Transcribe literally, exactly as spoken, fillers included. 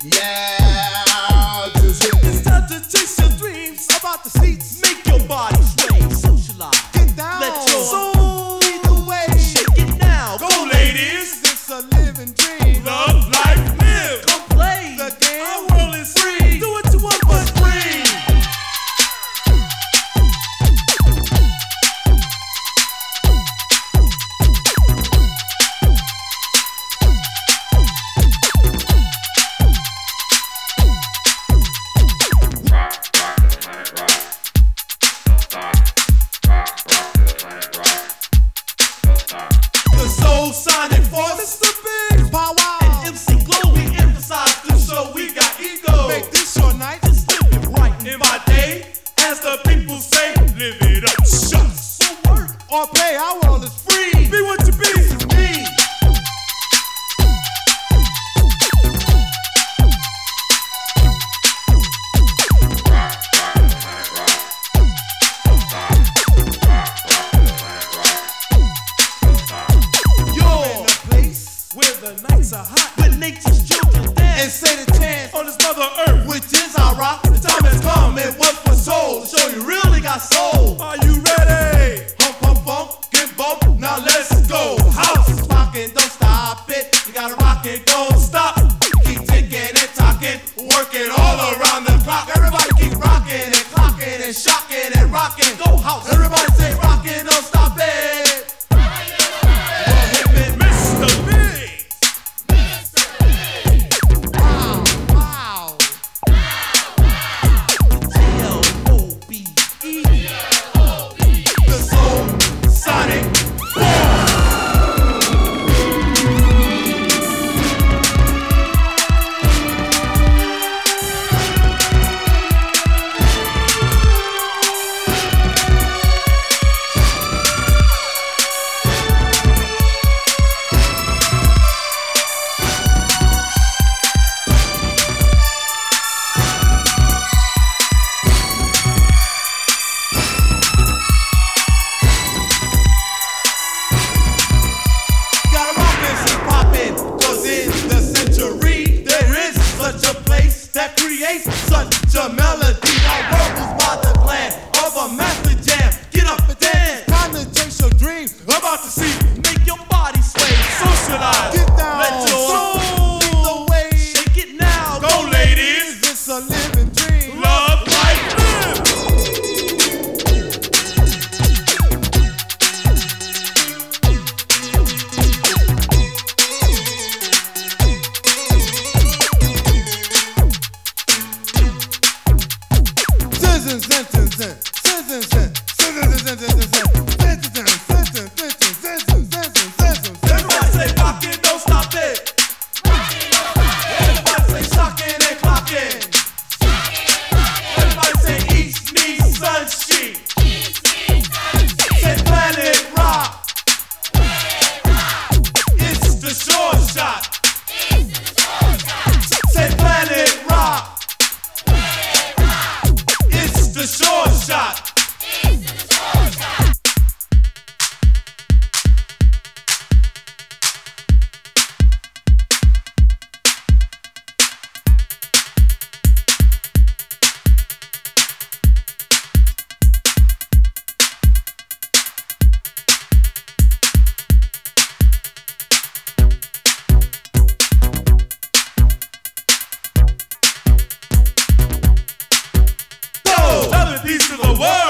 Yeah, just hit It's time to chase your dreams. about the seats. Make your body sway. Socialize. Get down. Let your soul lead the way. Shake it now. Go, ladies. It's a living dream. Love, life, live. Come play. The game. Our world is free. Do what you want, but free. The Soul Sonic Force. It's the big power. And M C Glow, we emphasize this show. We got ego. Make this your night. Just live it right in my day. As the people say, live it up. Shucks. So work Or play. Our world is free. Be what you be. Me. You're In a place where the nights are hot, where nature's children and dance say the chance, on this mother earth. which is our rock. The time has come and what for soul. Show you really got soul. Are you ready? Hump, hump, bump, get bump. Now let's go. House is rocking, don't stop it. You gotta rock it, don't stop. Keep ticking and talking, working all around the clock. Everybody keep rocking and clocking and shocking and rocking. Go house. Everybody say rocking, don't stop it. Mister Big. Wow, wow. L O B E. The Soul Sonic. Gotta rock this and poppin', 'cause in the century there is such a place that creates such a melody. Our world was by the plan of a master jam. Get up and dance, time to chase your dream. About to see, Make your body sway. Socialize. get down, Let your soul lead the way. shake it now. Go, ladies, it's a living dream. Love, life, live. Citizens, citizens, citizens, citizens, citizens, citizens. Everybody say rock it, don't stop it. Everybody say shocking and clocking. Everybody say east, meets, sun, sheet. Say planet rock. It's the short shot. Say planet rock. It's the short shot. Go! Tell the peace to the world.